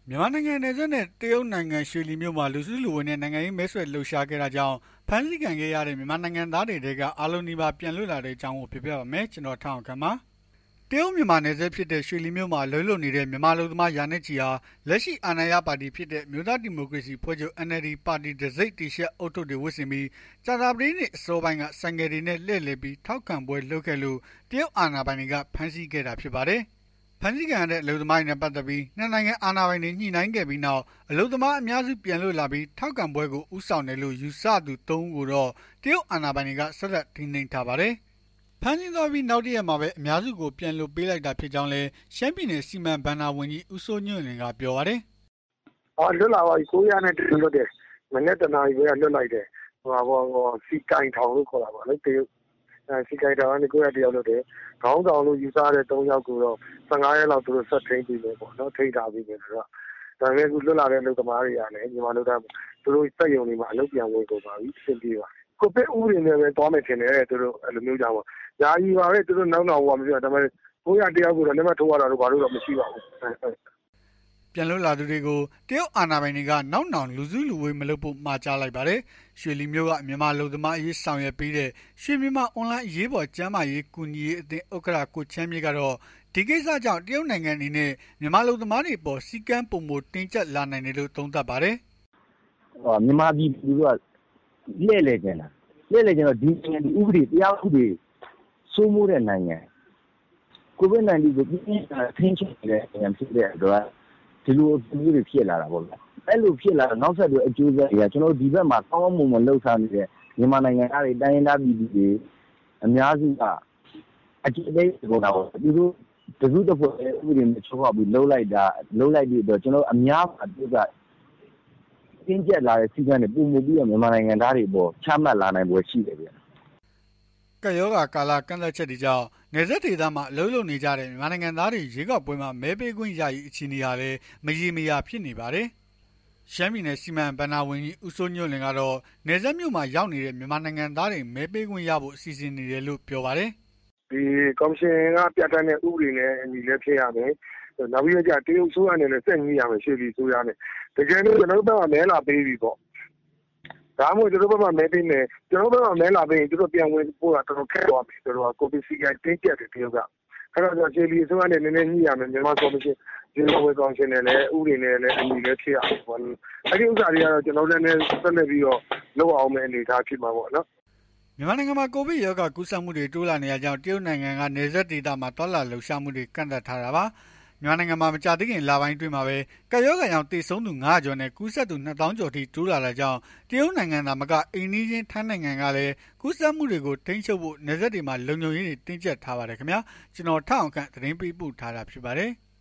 မြန်မာနိုင်ငံနယ်စပ်နဲ့တရုတ်နိုင်ငံရွှေလီမြို့မှာလူစုလူဝေးနဲ့နိုင်ငံရေးမဲဆွယ်လှုပ်ရှားခဲ့တာကြောင့်ဖမ်းဆီးခံခဲ့ရတဲ့မြန်မာနိုင်ငံသားတွေထဲကအားလုံးနီးပါးပြန်လွတ်လာတဲ့အကြောင်းကိုပြောပြပါမယ်။ကျွန်တော်ထအောင်ခန့်ပါ။တရုတ်မြန်မာနယ်စပ်ဖြစ်တဲ့ရွှေလီမြို့မှာလှုပ်လှုပ်နေတဲ့မြန်မာလူသမားရာနဲ့ချီဟာလက်ရှိအာဏာရပါတီဖြစ်တဲ့မြို့သားဒီမိုကရေစီဖွဲ့ချုပ် NLD ပါတီတစိုက်တီရှပ်အုပ်ထုပ်တွေဝတ်ဆင်ပြီးကြာသပတေးနေ့အစောပိုင်းကဆိုင်ကယ်တွေနဲ့လှည့်လည်ပြီးထောက်ခံပွဲလုပ်ခဲ့လို့တရုတ်အာဏာပိုင်တွေကဖမ်းဆီးခဲ့တာဖြစ်ပါတယ်။ဖမ်းဆီးခံရတဲ့အလုပ်သမားတွေနဲ့ပတ်သက်ပြီးနှစ်နိုင်ငံအာဏာပိုင်တွေညှိနှိုင်းခဲ့ပြီးနောက်အလုပ်သမားအများစုပြန်လွတ်လာပြီးထောက်ခံပွဲကိုဥဆောင်တယ်လို့ယူဆသူ3ဦးကိုတော့တရုတ်အာဏာပိုင်တွေကဆက်လက်ထိန်းသိမ်းထားပါတယ်။ဖမ်းဆီးသွားပြီးနောက်တရက်မှာပဲအများစုကိုပြန်လွတ်ပေးလိုက်တာဖြစ်ကြောင်းလည်းရှမ်းပြည်နယ်စီမံဘဏ္ဍာဝန်ကြီးဦးစိုးညွန့်လွင်ကပြောပါတယ်။လွတ်လာပါပြီ900နဲ့လွတ်တယ်။မနေ့တနာရီပဲလွတ်လိုက်တယ်။စီကိုင်ထောင်လို့ခေါ်တာပါလေတရုတ်စီကိုင်ထောင်ကနေ900တယောက်လွတ်တယ်။ခေါင်းဆောင်လို့ယူဆတဲ့3ယောက်ကိုတော့15ရက်လောက်သူတို့ဆက်ထိန်းပြီးမယ်ပေါ့နော်ထိန်းထားပြီးမယ်ဆိုတော့ဒါပေမဲ့အခုလွတ်လာတဲ့အလုပ်သမားတွေကလည်းညီမတို့ကသူတို့စက်ရုံတွေမှာအလုပ်ပြန်ဝင်ကုန်ပါပြီအဆင်ပြေပါကိုဗစ်ဥပဒေနဲ့ပဲသွားမယ်ထင်တယ်သူတို့အဲ့လိုမျိုးကြောင့်ယာယီပါပဲသူတို့နောက်ဟိုမပြောဒါပေမဲ့900တယောက်ကိုတော့လက်မှတ်ထိုးရတာတော့ဘာလို့တော့မရှိပါဘူးပြန်လွတ်လာသူတွေကိုတရုတ်အာဏာပိုင်တွေကနောက်နောင်လူစုလူဝေးမလုပ်ဖို့မှာကြားလိုက်ပါတယ်။ရွှေလီမြို့ကမြန်မာလူသမားအရေးဆောင်ရွက်ပေးတဲ့ရွှေမြန်မာအွန်လိုင်းအရေးပေါ်ကျန်းမာရေးကူညီရေးအသင်းဥက္ကဋ္ဌကိုချမ်းမြေကတော့ဒီကိစ္စကြောင့်တရုတ်နိုင်ငံအနေနဲ့မြန်မာလူသမားတွေပေါ်စီကံပုံမတင်းကျပ်လာနိုင်တယ်လို့သုံးသပ်ပါတယ်။မြန်မာပြည်သူကလှည့်လည်ကျင်တာတော့ဒီနိုင်ငံဒီဥပဒေတရားဥပဒေစိုးမိုးတဲ့နိုင်ငံကိုဗစ် -19 ကိုပြင်းပြထင်းချုပ်နေတဲ့နိုင်ငံဖြစ်တဲ့အတွက်ဒီလိုအမျိုးတွေဖြစ်လာတာပေါ့ဗျာအဲ့လိုဖြစ်လာတော့နောက်ဆက်တွဲအကျိုးဆက်တွေကကျွန်တော်ဒီဘက်မှာကောင်းကောင်းမွန်မွန်လှုပ်ရှားနေတဲ့မြန်မာနိုင်ငံသားတွေတိုင်းရင်းသားပြည်သူတွေအများစုကအကျိုးပေးကုန်တာပေါ့ဒီလိုတစုတစ်ဖွဲ့ဥပဒေနဲ့ချုပ်ဖောက်ပြီးလှုပ်လိုက်ပြီးတော့ကျွန်တော်အများအတူကတင်းကျပ်လာတဲ့စီကံတွေပုံမပြီးတော့မြန်မာနိုင်ငံသားတွေပေါ်ချမှတ်လာနိုင်ပွဲရှိတယ်ဗျာကယောဂါကာလကန့်သက်ချက်တွေကြောင့်နေဆက်ဒေသမှာအလုပ်လုပ်နေကြတဲ့မြန်မာနိုင်ငံသားတွေရေကောက်ပွဲမှာမဲပေးခွင့်ရရေးအခြေအနေဟာလည်းမရေမရာဖြစ်နေပါတယ်။ရှမ်းပြည်နယ်စီမံဘဏ္ဍာဝန်ကြီးဦးစိုးညွန့်လွင်ကတော့နေဆက်မြို့မှာရောက်နေတဲ့မြန်မာနိုင်ငံသားတွေမဲပေးခွင့်ရဖို့အစီအစဉ်နေတယ်လို့ပြောပါတယ်။ဒီကော်မရှင်ကပြဋ္ဌာန်းတဲ့ဥပဒေနဲ့အညီလည်းဖြစ်ရမယ်။နောက်ပြီးတော့တရုတ်ဆိုးရနဲ့လည်းစက်ညီရမယ်ရွှေပြည်ဆိုးရနဲ့တကယ်လို့ကျွန်တော်တို့ဘက်ကမဲလာပေးပြီပေါ့ဒါမှမဟုတ်ကျွန်တော်ဘက်မှာမဲပေးမယ်ကျွန်တော်ဘက်မှာမဲလာပေးရင်သူတို့ပြန်ဝင်ဖို့ကတော်တော်ခက်သွားပြီသူတို့ကကိုပီစီကတင်းကျပ်တယ်တရုတ်ကအဲ့တော့ခြေလီဆိုကနေနည်းနည်းညှိရမယ်မြန်မာကော်မရှင်ဒီလိုဝေကောင်းရှင်နဲ့လည်းဥပဒေနဲ့လည်းအညီလည်းဖြစ်ရမယ်ပေါ့အဲ့ဒီဥစ္စာတွေကတော့ကျွန်တော်လည်းဆက်လက်ပြီးတော့လုပ်အောင်မယ်အနေထားဖြစ်မှာပေါ့နော်မြန်မာနိုင်ငံမှာကိုဗစ်ရောဂါကူးစက်မှုတွေတိုးလာနေရကြောင်းတရုတ်နိုင်ငံကနေဆက်ဒေသမှာတွာလာလှုပ်ရှားမှုတွေကန့်သတ်ထားတာပါမြန်မာနိုင်ငံမှာမကြာသေးခင်လပိုင်းအတွင်းမှာပဲကပ်ရောဂါကြောင့်သေဆုံးသူ900ကျော်နဲ့ကူးစက်သူ2000ကျော်ထိတိုးလာတာကြောင့်တရုတ်နိုင်ငံသားမကအိမ်နီးချင်းထိုင်းနိုင်ငံကလည်းကူးစက်မှုတွေကိုထိန်းချုပ်ဖို့နယ်စပ်တွေမှာလုံခြုံရေးတွေတင်းကျပ်ထားပါတယ်ခင်ဗျာကျွန်တော်ထအောင်ခန့်သတင်းပေးပို့ထားတာဖြစ်ပါတယ်